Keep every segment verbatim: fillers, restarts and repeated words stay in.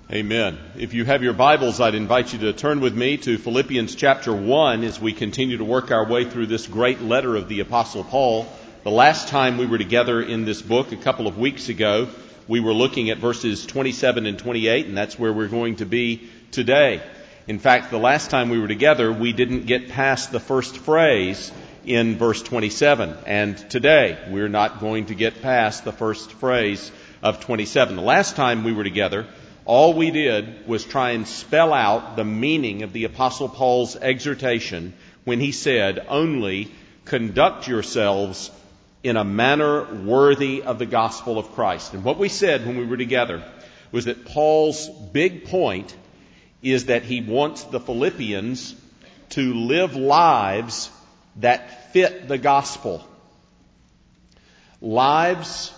Amen. If you have your Bibles, I'd invite you to turn with me to Philippians chapter one as we continue to work our way through this great letter of the Apostle Paul. The last time we were together in this book, a couple of weeks ago, we were looking at verses twenty-seven and twenty-eight, and that's where we're going to be today. In fact, the last time we were together, we didn't get past the first phrase in verse twenty-seven, and today we're not going to get past the first phrase of twenty-seven. The last time we were together, all we did was try and spell out the meaning of the Apostle Paul's exhortation when he said, only conduct yourselves in a manner worthy of the gospel of Christ. And what we said when we were together was that Paul's big point is that he wants the Philippians to live lives that fit the gospel. Lives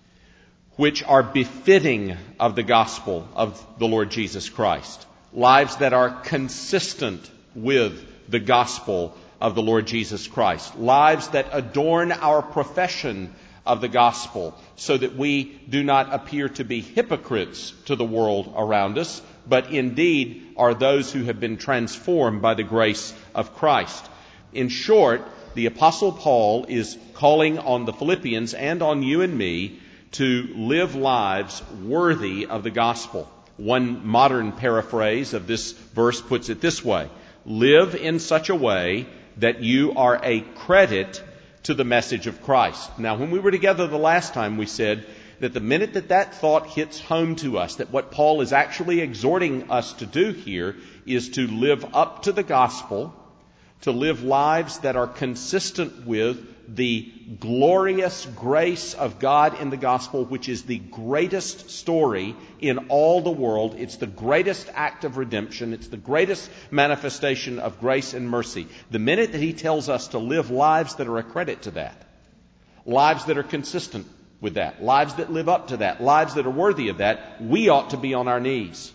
which are befitting of the gospel of the Lord Jesus Christ. Lives that are consistent with the gospel of the Lord Jesus Christ. Lives that adorn our profession of the gospel so that we do not appear to be hypocrites to the world around us, but indeed are those who have been transformed by the grace of Christ. In short, the Apostle Paul is calling on the Philippians and on you and me to live lives worthy of the gospel. One modern paraphrase of this verse puts it this way: live in such a way that you are a credit to the message of Christ. Now, when we were together the last time, we said that the minute that that thought hits home to us, that what Paul is actually exhorting us to do here is to live up to the gospel, to live lives that are consistent with the glorious grace of God in the gospel, which is the greatest story in all the world. It's the greatest act of redemption. It's the greatest manifestation of grace and mercy. The minute that he tells us to live lives that are a credit to that, lives that are consistent with that, lives that live up to that, lives that are worthy of that, we ought to be on our knees.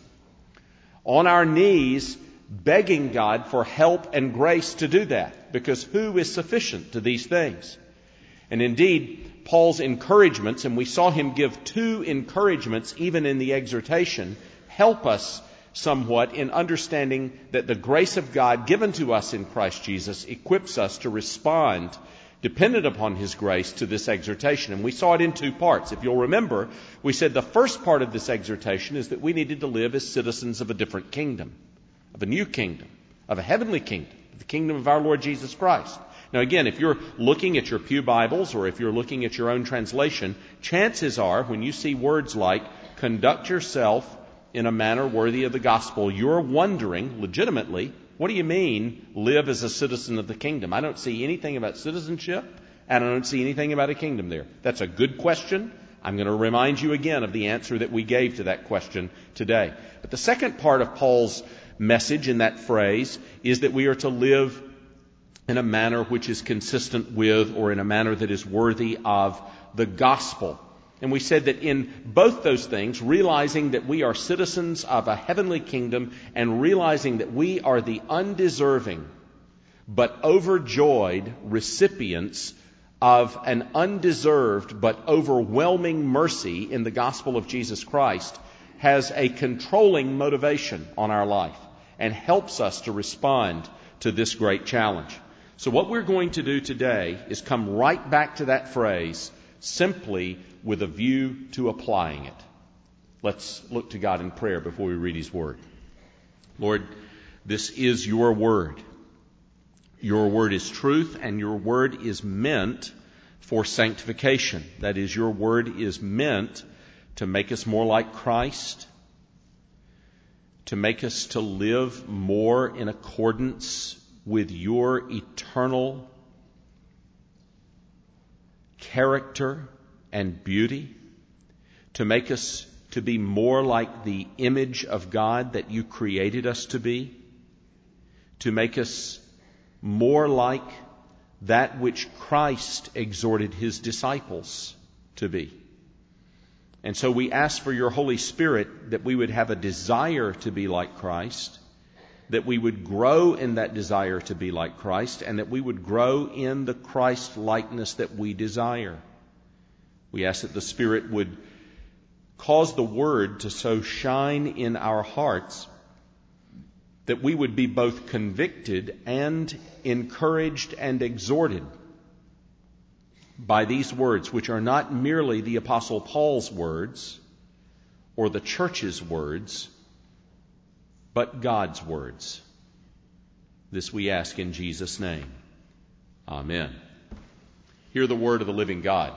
On our knees, begging God for help and grace to do that, because who is sufficient to these things? And indeed, Paul's encouragements, and we saw him give two encouragements even in the exhortation, help us somewhat in understanding that the grace of God given to us in Christ Jesus equips us to respond dependent upon His grace to this exhortation. And we saw it in two parts. If you'll remember, we said the first part of this exhortation is that we needed to live as citizens of a different kingdom, of a new kingdom, of a heavenly kingdom, the kingdom of our Lord Jesus Christ. Now again, if you're looking at your pew Bibles or if you're looking at your own translation, chances are when you see words like conduct yourself in a manner worthy of the gospel, you're wondering legitimately, what do you mean live as a citizen of the kingdom? I don't see anything about citizenship and I don't see anything about a kingdom there. That's a good question. I'm going to remind you again of the answer that we gave to that question today. But the second part of Paul's message in that phrase is that we are to live in a manner which is consistent with, or in a manner that is worthy of, the gospel. And we said that in both those things, realizing that we are citizens of a heavenly kingdom and realizing that we are the undeserving but overjoyed recipients of an undeserved but overwhelming mercy in the gospel of Jesus Christ, has a controlling motivation on our life and helps us to respond to this great challenge. So what we're going to do today is come right back to that phrase, simply with a view to applying it. Let's look to God in prayer before we read His Word. Lord, this is Your Word. Your Word is truth, and Your Word is meant for sanctification. That is, Your Word is meant to make us more like Christ, to make us to live more in accordance with Your eternal character and beauty, to make us to be more like the image of God that You created us to be, to make us more like that which Christ exhorted His disciples to be. And so we ask for Your Holy Spirit that we would have a desire to be like Christ, that we would grow in that desire to be like Christ, and that we would grow in the Christ likeness that we desire. We ask that the Spirit would cause the Word to so shine in our hearts that we would be both convicted and encouraged and exhorted by these words, which are not merely the Apostle Paul's words or the church's words, but God's words. This we ask in Jesus' name. Amen. Hear the word of the living God.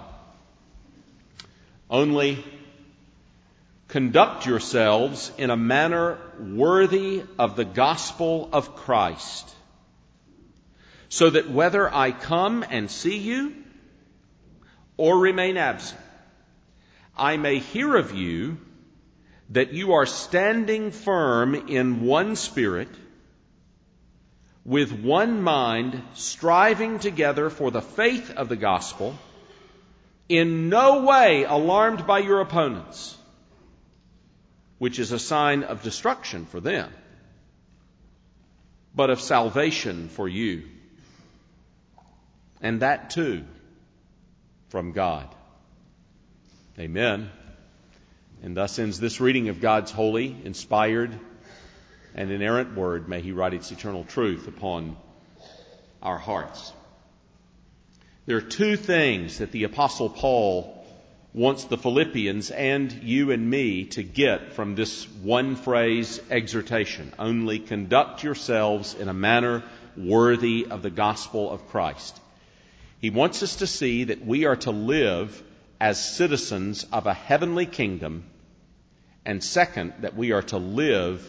Only conduct yourselves in a manner worthy of the gospel of Christ, so that whether I come and see you or remain absent, I may hear of you that you are standing firm in one spirit, with one mind, striving together for the faith of the gospel, in no way alarmed by your opponents, which is a sign of destruction for them, but of salvation for you, and that too from God. Amen. And thus ends this reading of God's holy, inspired, and inerrant word. May He write its eternal truth upon our hearts. There are two things that the Apostle Paul wants the Philippians and you and me to get from this one phrase exhortation. Only conduct yourselves in a manner worthy of the gospel of Christ. He wants us to see that we are to live as citizens of a heavenly kingdom, and second, that we are to live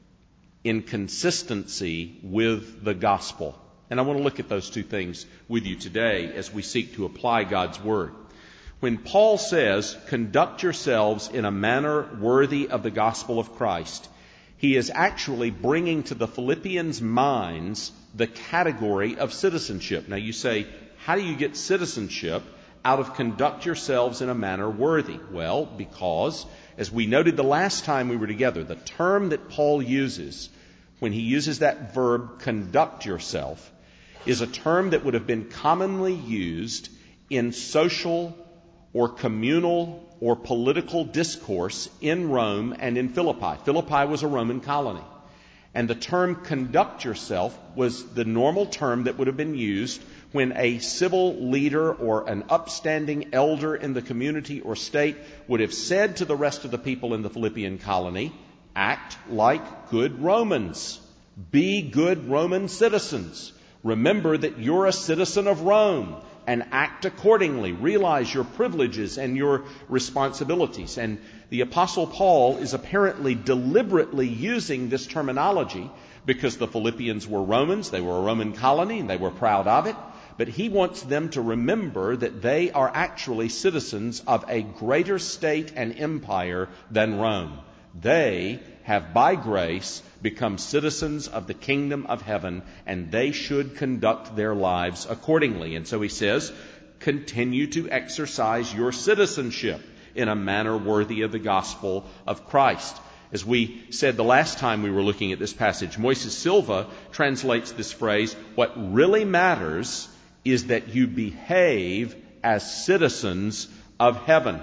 in consistency with the gospel. And I want to look at those two things with you today as we seek to apply God's word. When Paul says, conduct yourselves in a manner worthy of the gospel of Christ, he is actually bringing to the Philippians' minds the category of citizenship. Now you say, how do you get citizenship out of conduct yourselves in a manner worthy? Well, because, as we noted the last time we were together, the term that Paul uses when he uses that verb, conduct yourself, is a term that would have been commonly used in social or communal or political discourse in Rome and in Philippi. Philippi was a Roman colony. And the term conduct yourself was the normal term that would have been used when a civil leader or an upstanding elder in the community or state would have said to the rest of the people in the Philippian colony, act like good Romans. Be good Roman citizens. Remember that you're a citizen of Rome and act accordingly. Realize your privileges and your responsibilities. And the Apostle Paul is apparently deliberately using this terminology because the Philippians were Romans, they were a Roman colony, and they were proud of it. But he wants them to remember that they are actually citizens of a greater state and empire than Rome. They have, by grace, become citizens of the kingdom of heaven, and they should conduct their lives accordingly. And so he says, continue to exercise your citizenship in a manner worthy of the gospel of Christ. As we said the last time we were looking at this passage, Moises Silva translates this phrase, what really matters is that you behave as citizens of heaven.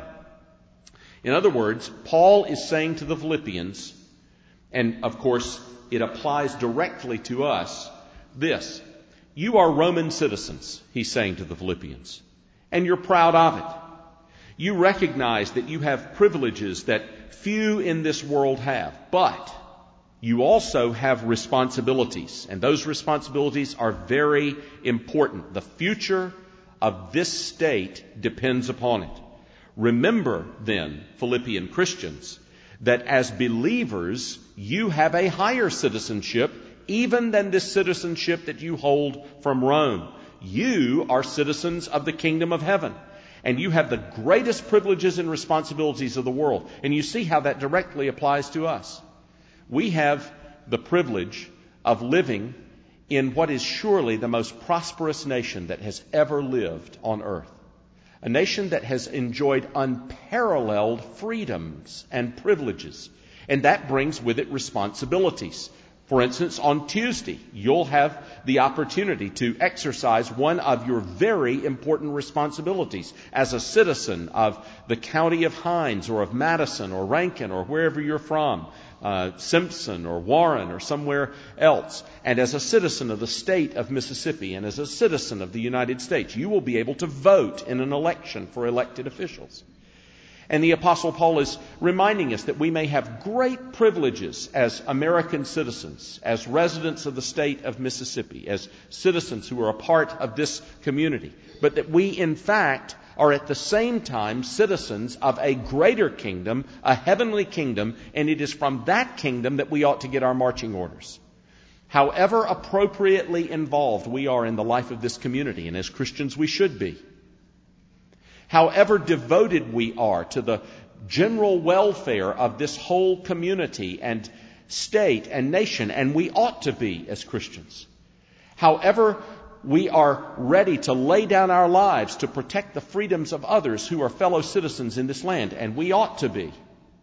In other words, Paul is saying to the Philippians, and of course it applies directly to us, this: you are Roman citizens, he's saying to the Philippians, and you're proud of it. You recognize that you have privileges that few in this world have, but you also have responsibilities, and those responsibilities are very important. The future of this state depends upon it. Remember then, Philippian Christians, that as believers, you have a higher citizenship even than this citizenship that you hold from Rome. You are citizens of the kingdom of heaven, and you have the greatest privileges and responsibilities of the world. And you see how that directly applies to us. We have the privilege of living in what is surely the most prosperous nation that has ever lived on earth. A nation that has enjoyed unparalleled freedoms and privileges. And that brings with it responsibilities. For instance, on Tuesday, you'll have the opportunity to exercise one of your very important responsibilities as a citizen of the county of Hinds or of Madison or Rankin or wherever you're from, uh, Simpson or Warren or somewhere else. And as a citizen of the state of Mississippi and as a citizen of the United States, you will be able to vote in an election for elected officials. And the Apostle Paul is reminding us that we may have great privileges as American citizens, as residents of the state of Mississippi, as citizens who are a part of this community, but that we, in fact, are at the same time citizens of a greater kingdom, a heavenly kingdom, and it is from that kingdom that we ought to get our marching orders. However appropriately involved we are in the life of this community, and as Christians we should be, however devoted we are to the general welfare of this whole community and state and nation, and we ought to be as Christians. However, we are ready to lay down our lives to protect the freedoms of others who are fellow citizens in this land, and we ought to be.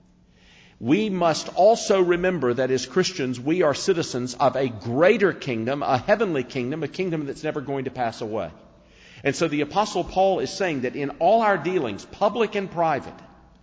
We must also remember that as Christians, we are citizens of a greater kingdom, a heavenly kingdom, a kingdom that's never going to pass away. And so the Apostle Paul is saying that in all our dealings, public and private,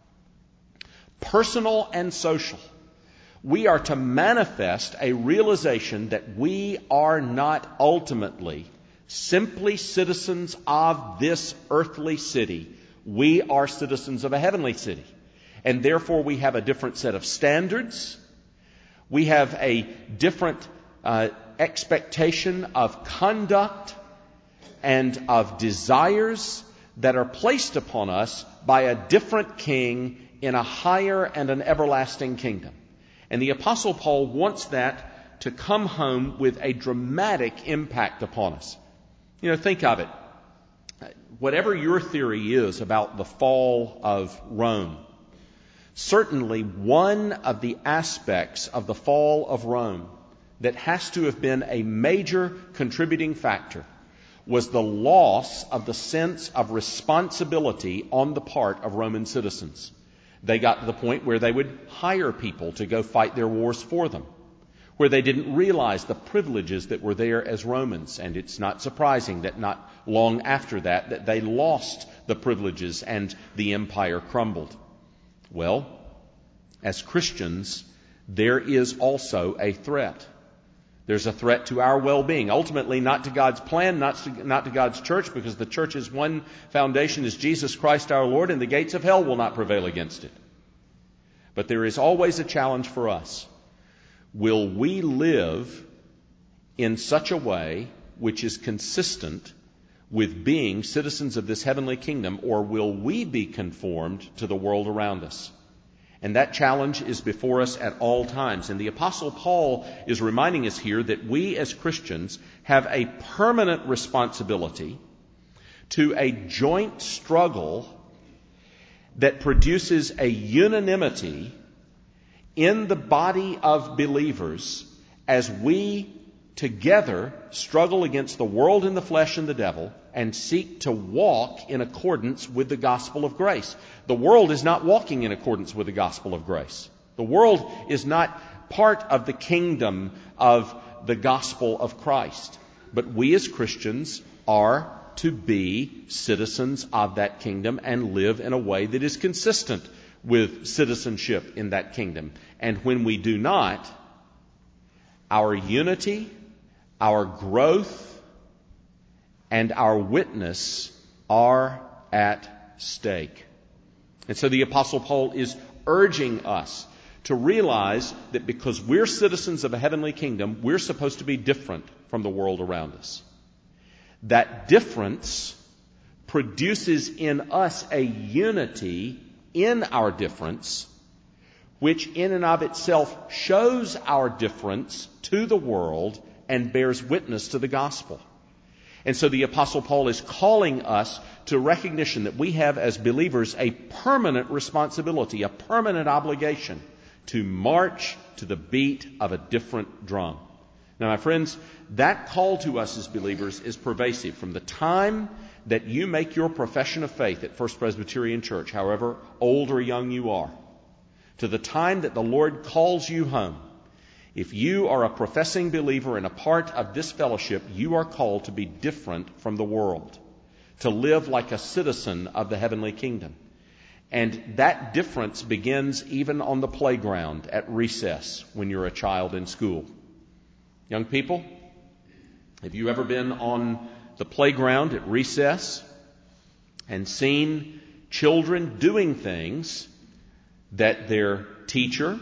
personal and social, we are to manifest a realization that we are not ultimately simply citizens of this earthly city. We are citizens of a heavenly city. And therefore we have a different set of standards. We have a different uh, expectation of conduct and of desires that are placed upon us by a different king in a higher and an everlasting kingdom. And the Apostle Paul wants that to come home with a dramatic impact upon us. You know, think of it. Whatever your theory is about the fall of Rome, certainly one of the aspects of the fall of Rome that has to have been a major contributing factor was the loss of the sense of responsibility on the part of Roman citizens. They got to the point where they would hire people to go fight their wars for them, where they didn't realize the privileges that were there as Romans. And it's not surprising that not long after that, that they lost the privileges and the empire crumbled. Well, as Christians, there is also a threat. There's a threat to our well-being. Ultimately, not to God's plan, not to, not to God's church, because the church's one foundation is Jesus Christ our Lord, and the gates of hell will not prevail against it. But there is always a challenge for us. Will we live in such a way which is consistent with being citizens of this heavenly kingdom, or will we be conformed to the world around us? And that challenge is before us at all times. And the Apostle Paul is reminding us here that we as Christians have a permanent responsibility to a joint struggle that produces a unanimity in the body of believers as we together struggle against the world and the flesh and the devil and seek to walk in accordance with the gospel of grace. The world is not walking in accordance with the gospel of grace. The world is not part of the kingdom of the gospel of Christ. But we as Christians are to be citizens of that kingdom and live in a way that is consistent with citizenship in that kingdom. And when we do not, our unity, our growth, and our witness are at stake. And so the Apostle Paul is urging us to realize that because we're citizens of a heavenly kingdom, we're supposed to be different from the world around us. That difference produces in us a unity in our difference, which in and of itself shows our difference to the world and bears witness to the gospel. And so the Apostle Paul is calling us to recognition that we have as believers a permanent responsibility, a permanent obligation to march to the beat of a different drum. Now, my friends, that call to us as believers is pervasive. From the time that you make your profession of faith at First Presbyterian Church, however old or young you are, to the time that the Lord calls you home, If you are a professing believer and a part of this fellowship, you are called to be different from the world, to live like a citizen of the heavenly kingdom. And that difference begins even on the playground at recess when you're a child in school. Young people, have you ever been on the playground at recess and seen children doing things that their teacher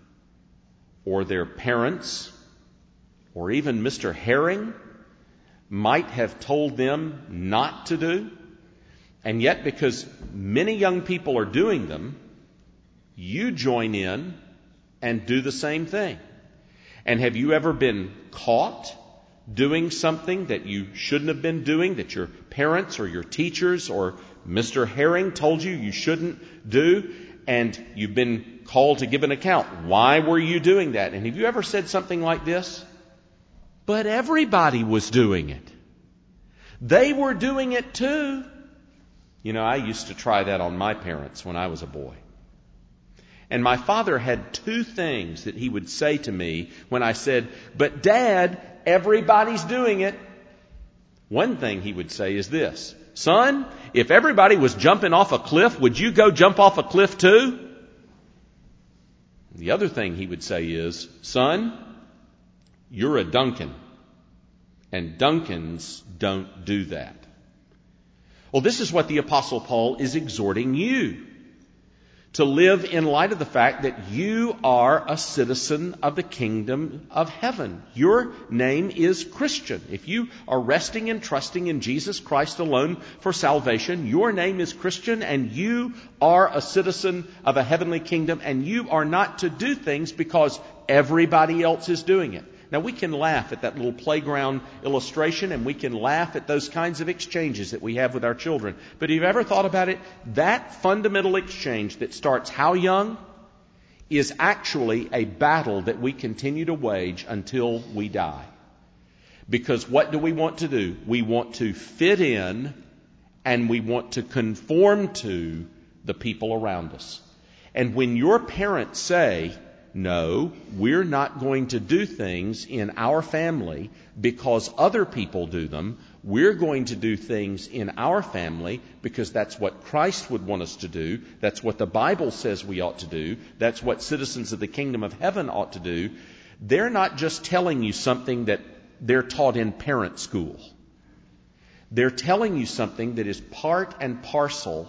or their parents or even Mister Herring might have told them not to do? And yet, because many young people are doing them, you join in and do the same thing. And have you ever been caught doing something that you shouldn't have been doing, that your parents or your teachers or Mister Herring told you you shouldn't do, and you've been called to give an account? Why were you doing that? And have you ever said something like this? But everybody was doing it. They were doing it too. You know, I used to try that on my parents when I was a boy. And my father had two things that he would say to me when I said, but Dad, everybody's doing it. One thing he would say is this: son, if everybody was jumping off a cliff, would you go jump off a cliff too? The other thing he would say is, son, you're a Duncan, and Duncans don't do that. Well, this is what the Apostle Paul is exhorting you to live in light of the fact that you are a citizen of the kingdom of heaven. Your name is Christian. If you are resting and trusting in Jesus Christ alone for salvation, your name is Christian, and you are a citizen of a heavenly kingdom, and you are not to do things because everybody else is doing it. Now, we can laugh at that little playground illustration, and we can laugh at those kinds of exchanges that we have with our children. But have you ever thought about it? That fundamental exchange that starts how young is actually a battle that we continue to wage until we die. Because what do we want to do? We want to fit in, and we want to conform to the people around us. And when your parents say, no, we're not going to do things in our family because other people do them. We're going to do things in our family because that's what Christ would want us to do. That's what the Bible says we ought to do. That's what citizens of the kingdom of heaven ought to do. They're not just telling you something that they're taught in parent school. They're telling you something that is part and parcel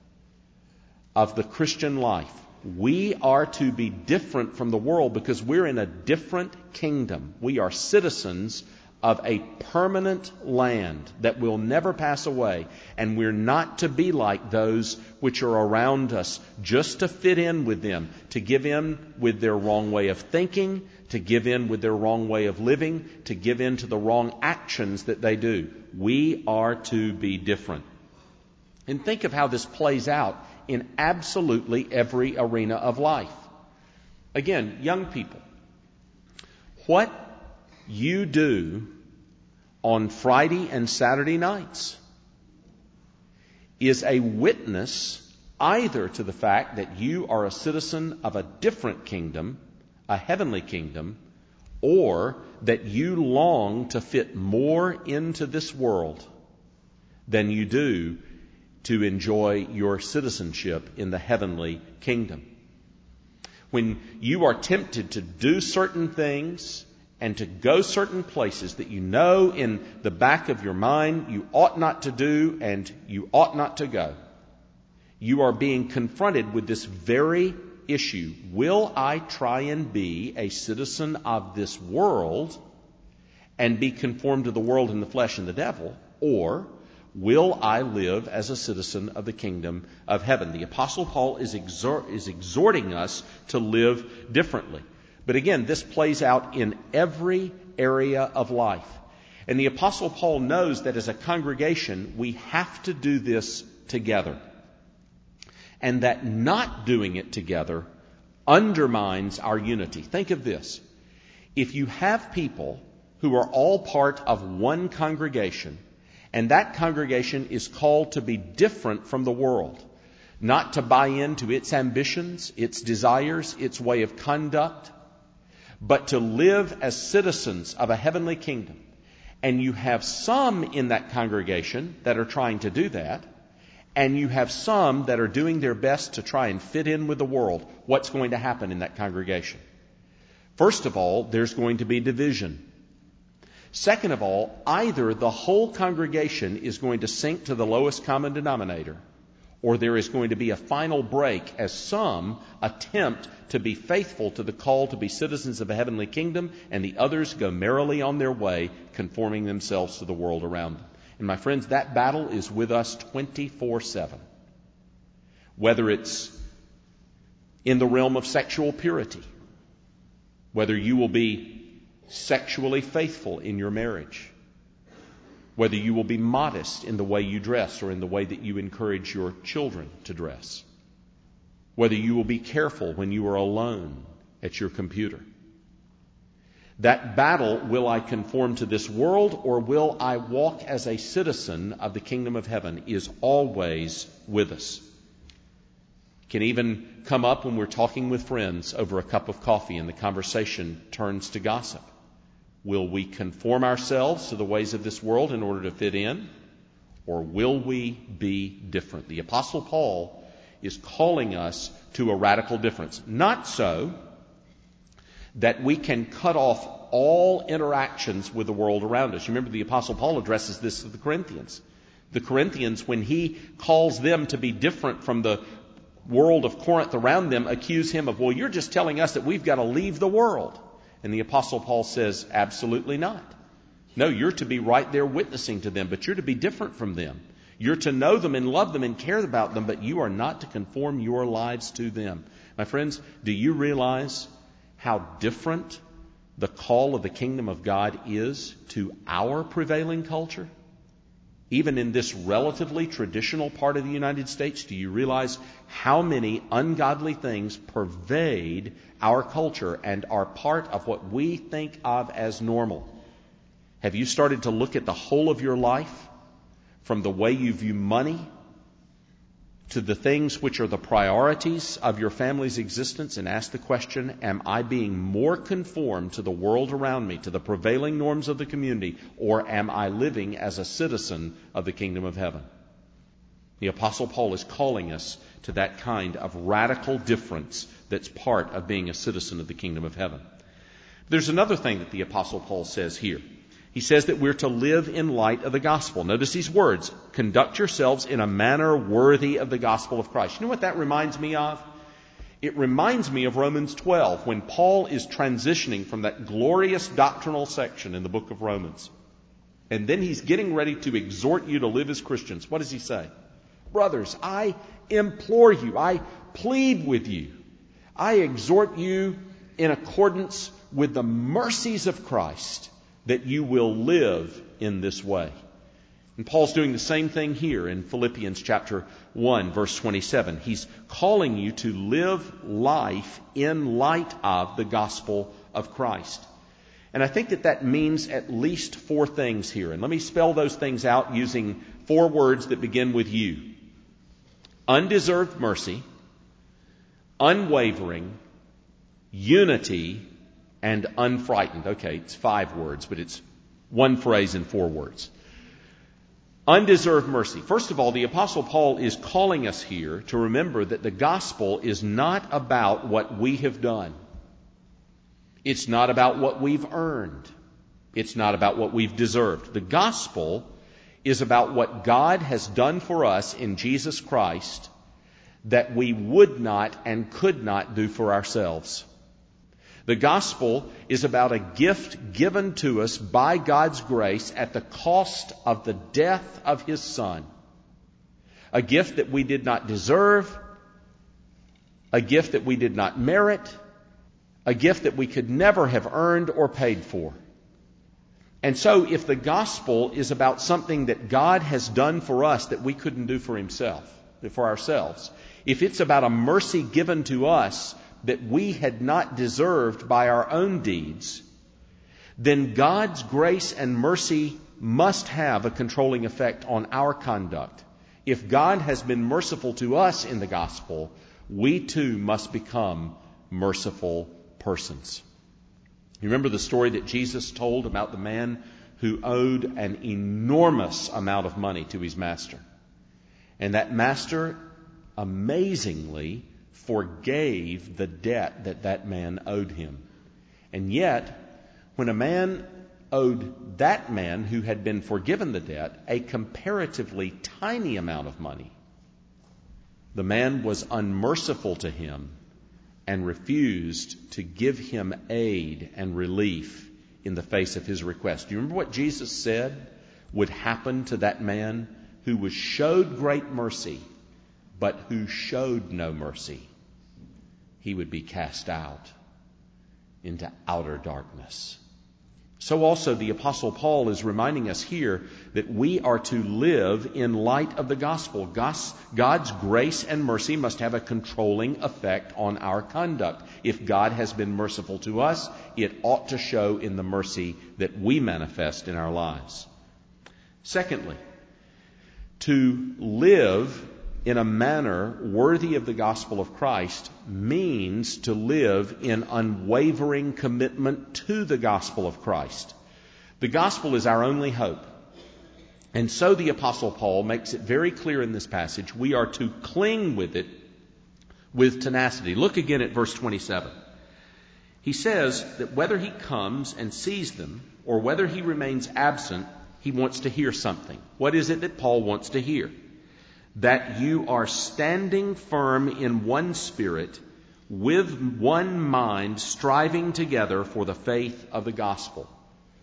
of the Christian life. We are to be different from the world because we're in a different kingdom. We are citizens of a permanent land that will never pass away. And we're not to be like those which are around us just to fit in with them, to give in with their wrong way of thinking, to give in with their wrong way of living, to give in to the wrong actions that they do. We are to be different. And think of how this plays out in absolutely every arena of life. Again, young people, what you do on Friday and Saturday nights is a witness either to the fact that you are a citizen of a different kingdom, a heavenly kingdom, or that you long to fit more into this world than you do to enjoy your citizenship in the heavenly kingdom. When you are tempted to do certain things and to go certain places that you know in the back of your mind you ought not to do and you ought not to go, you are being confronted with this very issue. Will I try and be a citizen of this world and be conformed to the world and the flesh and the devil, or will I live as a citizen of the kingdom of heaven? The Apostle Paul is, exhort, is exhorting us to live differently. But again, this plays out in every area of life. And the Apostle Paul knows that as a congregation, we have to do this together. And that not doing it together undermines our unity. Think of this. If you have people who are all part of one congregation, and that congregation is called to be different from the world, not to buy into its ambitions, its desires, its way of conduct, but to live as citizens of a heavenly kingdom. And you have some in that congregation that are trying to do that, and you have some that are doing their best to try and fit in with the world. What's going to happen in that congregation? First of all, there's going to be division. Second of all, either the whole congregation is going to sink to the lowest common denominator, or there is going to be a final break as some attempt to be faithful to the call to be citizens of a heavenly kingdom, and the others go merrily on their way, conforming themselves to the world around them. And my friends, that battle is with us twenty-four seven. Whether it's in the realm of sexual purity, whether you will be sexually faithful in your marriage, whether you will be modest in the way you dress or in the way that you encourage your children to dress, whether you will be careful when you are alone at your computer. That battle, will I conform to this world or will I walk as a citizen of the kingdom of heaven, is always with us. It can even come up when we're talking with friends over a cup of coffee and the conversation turns to gossip. Will we conform ourselves to the ways of this world in order to fit in, or will we be different? The Apostle Paul is calling us to a radical difference. Not so that we can cut off all interactions with the world around us. You remember the Apostle Paul addresses this to the Corinthians. The Corinthians, when he calls them to be different from the world of Corinth around them, accuse him of, well, you're just telling us that we've got to leave the world. And the Apostle Paul says, absolutely not. No, you're to be right there witnessing to them, but you're to be different from them. You're to know them and love them and care about them, but you are not to conform your lives to them. My friends, do you realize how different the call of the kingdom of God is to our prevailing culture? Even in this relatively traditional part of the United States, do you realize how many ungodly things pervade our culture and are part of what we think of as normal? Have you started to look at the whole of your life, from the way you view money to the things which are the priorities of your family's existence, and ask the question, am I being more conformed to the world around me, to the prevailing norms of the community, or am I living as a citizen of the kingdom of heaven? The Apostle Paul is calling us to that kind of radical difference that's part of being a citizen of the kingdom of heaven. There's another thing that the Apostle Paul says here. He says that we're to live in light of the gospel. Notice these words, conduct yourselves in a manner worthy of the gospel of Christ. You know what that reminds me of? It reminds me of Romans twelve, when Paul is transitioning from that glorious doctrinal section in the book of Romans. And then he's getting ready to exhort you to live as Christians. What does he say? Brothers, I implore you, I plead with you, I exhort you in accordance with the mercies of Christ, that you will live in this way. And Paul's doing the same thing here in Philippians chapter one, verse twenty-seven. He's calling you to live life in light of the gospel of Christ. And I think that that means at least four things here. And let me spell those things out using four words that begin with U. Undeserved mercy, unwavering, unity, and unfrightened. Okay, it's five words, but it's one phrase in four words. Undeserved mercy. First of all, the Apostle Paul is calling us here to remember that the gospel is not about what we have done. It's not about what we've earned. It's not about what we've deserved. The gospel is about what God has done for us in Jesus Christ that we would not and could not do for ourselves. The gospel is about a gift given to us by God's grace at the cost of the death of His Son. A gift that we did not deserve, a gift that we did not merit, a gift that we could never have earned or paid for. And so if the gospel is about something that God has done for us that we couldn't do for Himself, for ourselves, if it's about a mercy given to us that we had not deserved by our own deeds, then God's grace and mercy must have a controlling effect on our conduct. If God has been merciful to us in the gospel, we too must become merciful persons. You remember the story that Jesus told about the man who owed an enormous amount of money to his master. And that master amazingly forgave the debt that that man owed him. And yet, when a man owed that man who had been forgiven the debt a comparatively tiny amount of money, the man was unmerciful to him and refused to give him aid and relief in the face of his request. Do you remember what Jesus said would happen to that man who was showed great mercy, but who showed no mercy? He would be cast out into outer darkness. So also the Apostle Paul is reminding us here that we are to live in light of the gospel. God's grace and mercy must have a controlling effect on our conduct. If God has been merciful to us, it ought to show in the mercy that we manifest in our lives. Secondly, to live in a manner worthy of the gospel of Christ means to live in unwavering commitment to the gospel of Christ. The gospel is our only hope. And so the Apostle Paul makes it very clear in this passage, we are to cling with it with tenacity. Look again at verse twenty-seven. He says that whether he comes and sees them or whether he remains absent, he wants to hear something. What is it that Paul wants to hear? That you are standing firm in one spirit, with one mind, striving together for the faith of the gospel.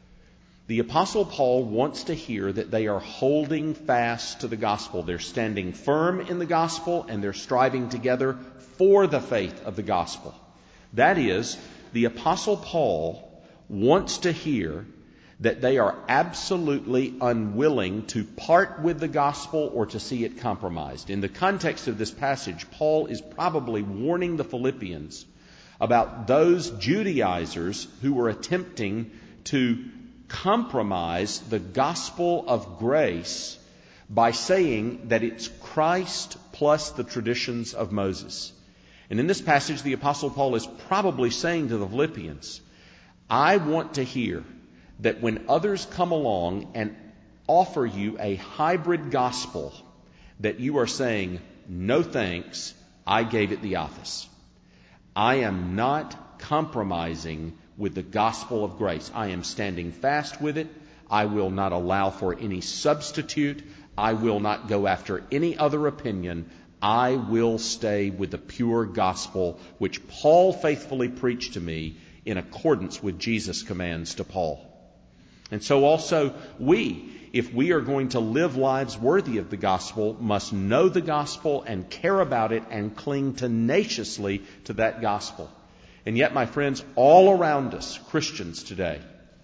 The Apostle Paul wants to hear that they are holding fast to the gospel. They're standing firm in the gospel and they're striving together for the faith of the gospel. That is, the Apostle Paul wants to hear that they are absolutely unwilling to part with the gospel or to see it compromised. In the context of this passage, Paul is probably warning the Philippians about those Judaizers who were attempting to compromise the gospel of grace by saying that it's Christ plus the traditions of Moses. And in this passage, the Apostle Paul is probably saying to the Philippians, I want to hear that when others come along and offer you a hybrid gospel, that you are saying, no thanks, I gave it the office. I am not compromising with the gospel of grace. I am standing fast with it. I will not allow for any substitute. I will not go after any other opinion. I will stay with the pure gospel which Paul faithfully preached to me in accordance with Jesus' commands to Paul. And so also we, if we are going to live lives worthy of the gospel, must know the gospel and care about it and cling tenaciously to that gospel. And yet, my friends, all around us, Christians today,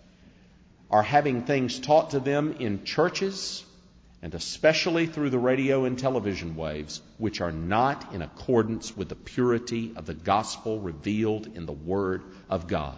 are having things taught to them in churches and especially through the radio and television waves, which are not in accordance with the purity of the gospel revealed in the Word of God.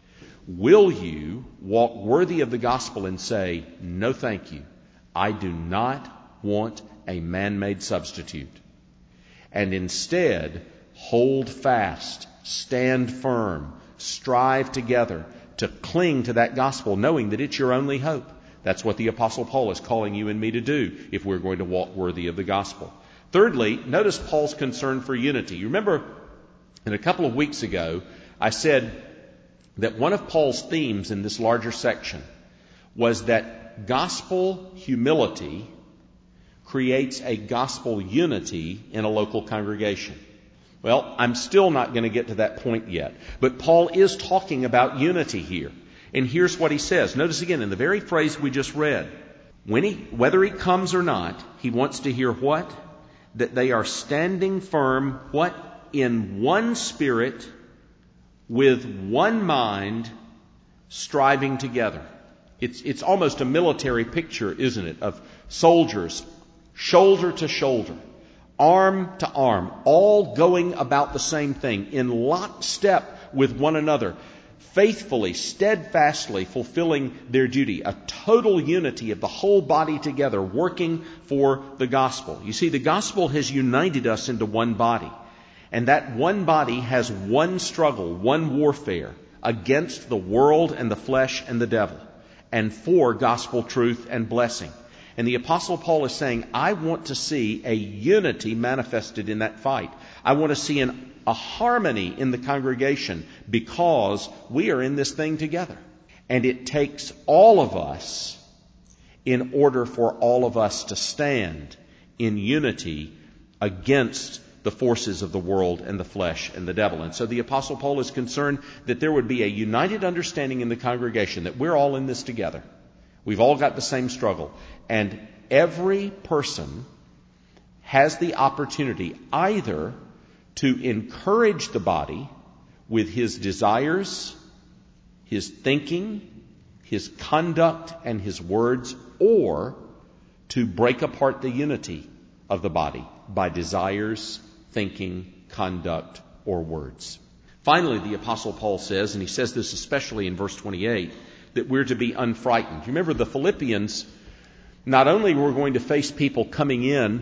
Will you walk worthy of the gospel and say, no thank you, I do not want a man-made substitute, and instead hold fast, stand firm, strive together to cling to that gospel, knowing that it's your only hope? That's what the Apostle Paul is calling you and me to do if we're going to walk worthy of the gospel. Thirdly, notice Paul's concern for unity. You remember, in a couple of weeks ago, I said that one of Paul's themes in this larger section was that gospel humility creates a gospel unity in a local congregation. Well, I'm still not going to get to that point yet, but Paul is talking about unity here. And here's what he says. Notice again in the very phrase we just read. When he, whether he comes or not, he wants to hear what? That they are standing firm, what? In one spirit, with one mind, striving together. It's, it's almost a military picture, isn't it? Of soldiers, shoulder to shoulder, arm to arm, all going about the same thing, in lockstep with one another, faithfully, steadfastly fulfilling their duty, a total unity of the whole body together, working for the gospel. You see, the gospel has united us into one body. And that one body has one struggle, one warfare, against the world and the flesh and the devil, and for gospel truth and blessing. And the Apostle Paul is saying, I want to see a unity manifested in that fight. I want to see an, a harmony in the congregation because we are in this thing together. And it takes all of us in order for all of us to stand in unity against the forces of the world and the flesh and the devil. And so the Apostle Paul is concerned that there would be a united understanding in the congregation that we're all in this together. We've all got the same struggle. And every person has the opportunity either to encourage the body with his desires, his thinking, his conduct, and his words, or to break apart the unity of the body by desires, thinking, conduct, or words. Finally, the Apostle Paul says, and he says this especially in verse twenty-eight, that we're to be unfrightened. You remember the Philippians, not only were going to face people coming in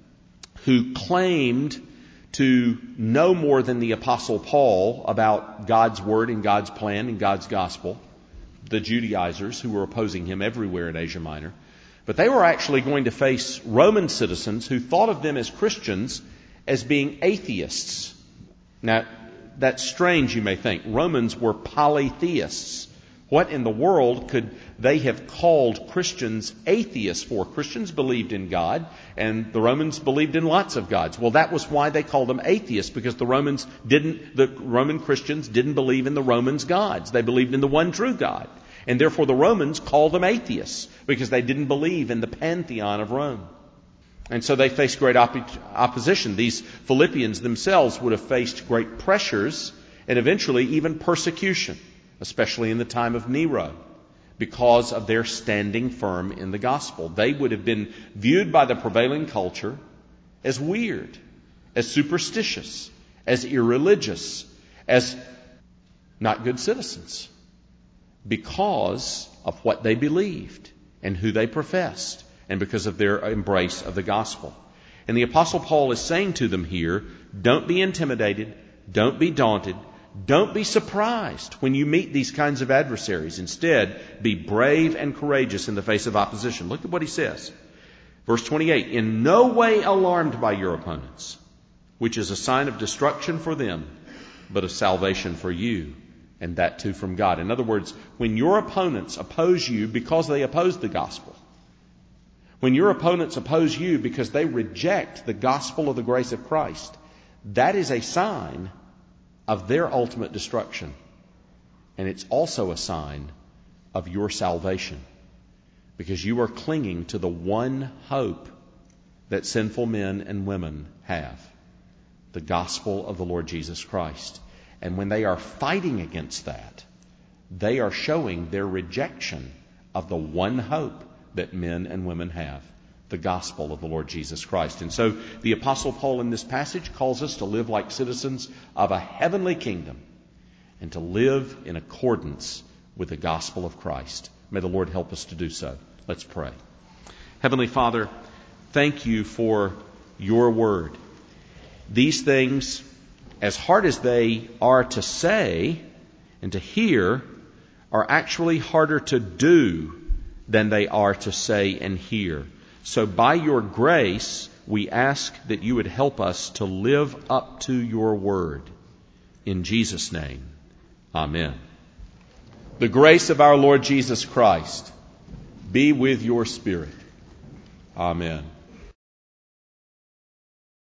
who claimed to know more than the Apostle Paul about God's Word and God's plan and God's gospel, the Judaizers who were opposing him everywhere in Asia Minor, but they were actually going to face Roman citizens who thought of them as Christians as being atheists. Now, that's strange, you may think. Romans were polytheists. What in the world could they have called Christians atheists for? Christians believed in God, and the Romans believed in lots of gods. Well, that was why they called them atheists, because the Romans didn't, the Roman Christians didn't believe in the Romans' gods. They believed in the one true God. And therefore the Romans called them atheists, because they didn't believe in the pantheon of Rome. And so they faced great op- opposition. These Philippians themselves would have faced great pressures and eventually even persecution, especially in the time of Nero, because of their standing firm in the gospel. They would have been viewed by the prevailing culture as weird, as superstitious, as irreligious, as not good citizens, because of what they believed and who they professed, and because of their embrace of the gospel. And the Apostle Paul is saying to them here, don't be intimidated, don't be daunted, don't be surprised when you meet these kinds of adversaries. Instead, be brave and courageous in the face of opposition. Look at what he says. Verse twenty-eight, in no way alarmed by your opponents, which is a sign of destruction for them, but of salvation for you, and that too from God. In other words, when your opponents oppose you because they oppose the gospel, when your opponents oppose you because they reject the gospel of the grace of Christ, that is a sign of their ultimate destruction. And it's also a sign of your salvation, because you are clinging to the one hope that sinful men and women have, the gospel of the Lord Jesus Christ. And when they are fighting against that, they are showing their rejection of the one hope that men and women have, the gospel of the Lord Jesus Christ. And so the Apostle Paul in this passage calls us to live like citizens of a heavenly kingdom and to live in accordance with the gospel of Christ. May the Lord help us to do so. Let's pray. Heavenly Father, thank you for your word. These things, as hard as they are to say and to hear, are actually harder to do than they are to say and hear. So by your grace, we ask that you would help us to live up to your word. In Jesus' name, amen. The grace of our Lord Jesus Christ be with your spirit. Amen.